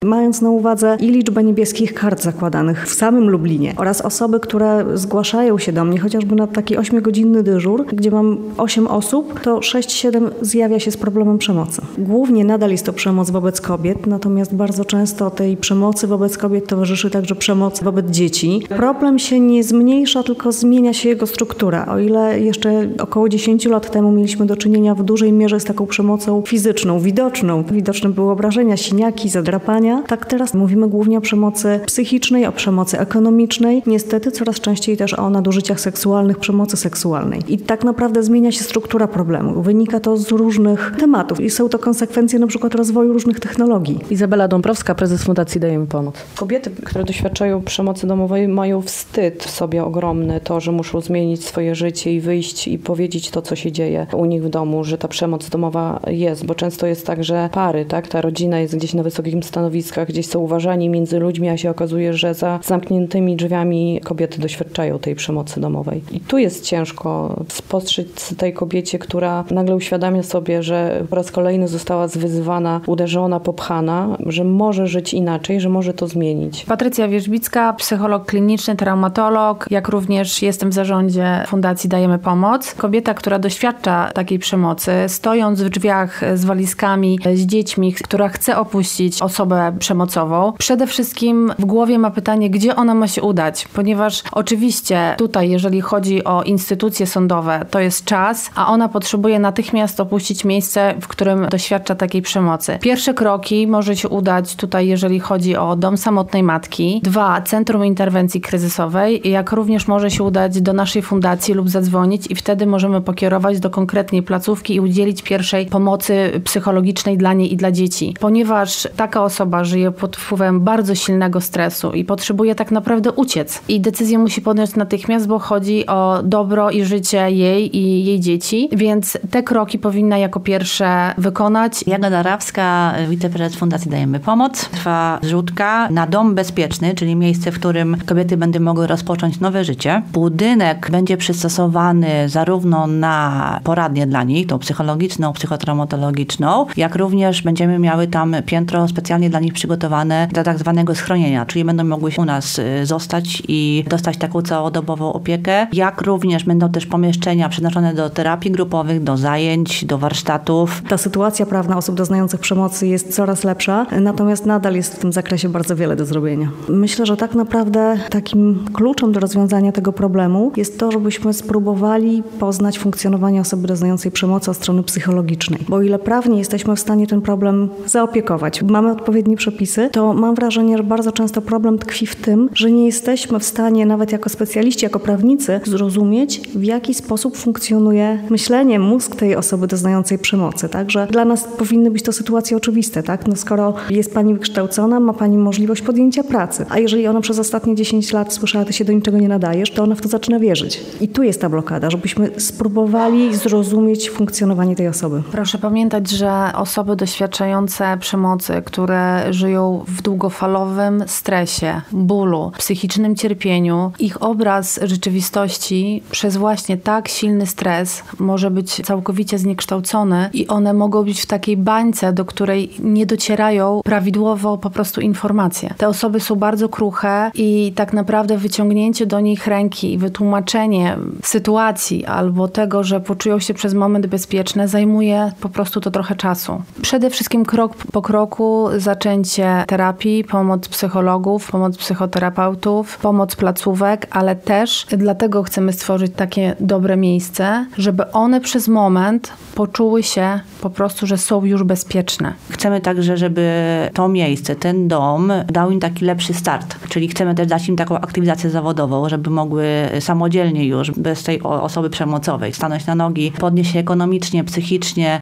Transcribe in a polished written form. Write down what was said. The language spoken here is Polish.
Mając na uwadze i liczbę niebieskich kart zakładanych w samym Lublinie oraz osoby, które zgłaszają się do mnie, chociażby na taki 8-godzinny dyżur, gdzie mam 8 osób, to 6-7 zjawia się z problemem przemocy. Głównie nadal jest to przemoc wobec kobiet, natomiast bardzo często tej przemocy wobec kobiet towarzyszy także przemoc wobec dzieci. Problem się nie zmniejsza, tylko zmienia się jego struktura. O ile jeszcze około 10 lat temu mieliśmy do czynienia w dużej mierze z taką przemocą fizyczną, widoczną. Widoczne były obrażenia, siniaki, zadrapania. Tak teraz mówimy głównie o przemocy psychicznej, o przemocy ekonomicznej. Niestety coraz częściej też o nadużyciach seksualnych, przemocy seksualnej. I tak naprawdę zmienia się struktura problemu. Wynika to z różnych tematów i są to konsekwencje na przykład rozwoju różnych technologii. Izabela Dąbrowska, prezes Fundacji Dajemy Pomoc. Kobiety, które doświadczają przemocy domowej, mają wstyd w sobie ogromny, to, że muszą zmienić swoje życie i wyjść i powiedzieć to, co się dzieje u nich w domu, że ta przemoc domowa jest, bo często jest tak, że pary, tak, ta rodzina jest gdzieś na wysokim stanowisku, gdzieś są uważani między ludźmi, a się okazuje, że za zamkniętymi drzwiami kobiety doświadczają tej przemocy domowej. I tu jest ciężko spostrzec tej kobiecie, która nagle uświadamia sobie, że po raz kolejny została zwyzywana, uderzona, popchana, że może żyć inaczej, że może to zmienić. Patrycja Wierzbicka, psycholog kliniczny, traumatolog, jak również jestem w zarządzie Fundacji Dajemy Pomoc. Kobieta, która doświadcza takiej przemocy, stojąc w drzwiach z walizkami, z dziećmi, która chce opuścić osobę przemocową, przede wszystkim w głowie ma pytanie, gdzie ona ma się udać, ponieważ oczywiście tutaj, jeżeli chodzi o instytucje sądowe, to jest czas, a ona potrzebuje natychmiast opuścić miejsce, w którym doświadcza takiej przemocy. Pierwsze kroki może się udać tutaj, jeżeli chodzi o dom samotnej matki, 2, Centrum Interwencji Kryzysowej, jak również może się udać do naszej fundacji lub zadzwonić i wtedy możemy pokierować do konkretnej placówki i udzielić pierwszej pomocy psychologicznej dla niej i dla dzieci. Ponieważ taka osoba żyje pod wpływem bardzo silnego stresu i potrzebuje tak naprawdę uciec. I decyzję musi podjąć natychmiast, bo chodzi o dobro i życie jej i jej dzieci, więc te kroki powinna jako pierwsze wykonać. Jagoda Rawska, wiceprezes Fundacji Dajemy Pomoc. Trwa zrzutka na dom bezpieczny, czyli miejsce, w którym kobiety będą mogły rozpocząć nowe życie. Budynek będzie przystosowany zarówno na poradnię dla nich, tą psychologiczną, psychotraumatologiczną, jak również będziemy miały tam piętro specjalnie dla nich przygotowane do tak zwanego schronienia, czyli będą mogły u nas zostać i dostać taką całodobową opiekę, jak również będą też pomieszczenia przeznaczone do terapii grupowych, do zajęć, do warsztatów. Ta sytuacja prawna osób doznających przemocy jest coraz lepsza, natomiast nadal jest w tym zakresie bardzo wiele do zrobienia. Myślę, że tak naprawdę takim kluczem do rozwiązania tego problemu jest to, żebyśmy spróbowali poznać funkcjonowanie osoby doznającej przemocy od strony psychologicznej. Bo o ile prawnie jesteśmy w stanie ten problem zaopiekować, mamy odpowiednie przepisy, to mam wrażenie, że bardzo często problem tkwi w tym, że nie jesteśmy w stanie nawet jako specjaliści, jako prawnicy zrozumieć, w jaki sposób funkcjonuje myślenie, mózg tej osoby doznającej przemocy. Także dla nas powinny być to sytuacje oczywiste, tak? No skoro jest pani wykształcona, ma pani możliwość podjęcia pracy, a jeżeli ona przez ostatnie 10 lat słyszała, ty się do niczego nie nadajesz, to ona w to zaczyna wierzyć. I tu jest ta blokada, żebyśmy spróbowali zrozumieć funkcjonowanie tej osoby. Proszę pamiętać, że osoby doświadczające przemocy, które żyją w długofalowym stresie, bólu, psychicznym cierpieniu, ich obraz rzeczywistości przez właśnie tak silny stres może być całkowicie zniekształcony i one mogą być w takiej bańce, do której nie docierają prawidłowo po prostu informacje. Te osoby są bardzo kruche i tak naprawdę wyciągnięcie do nich ręki i wytłumaczenie sytuacji albo tego, że poczują się przez moment bezpieczne, zajmuje po prostu to trochę czasu. Przede wszystkim krok po kroku zaczęcie terapii, pomoc psychologów, pomoc psychoterapeutów, pomoc placówek, ale też dlatego chcemy stworzyć takie dobre miejsce, żeby one przez moment poczuły się po prostu, że są już bezpieczne. Chcemy także, żeby to miejsce, ten dom dał im taki lepszy start, czyli chcemy też dać im taką aktywizację zawodową, żeby mogły samodzielnie już, bez tej osoby przemocowej, stanąć na nogi, podnieść się ekonomicznie, psychicznie,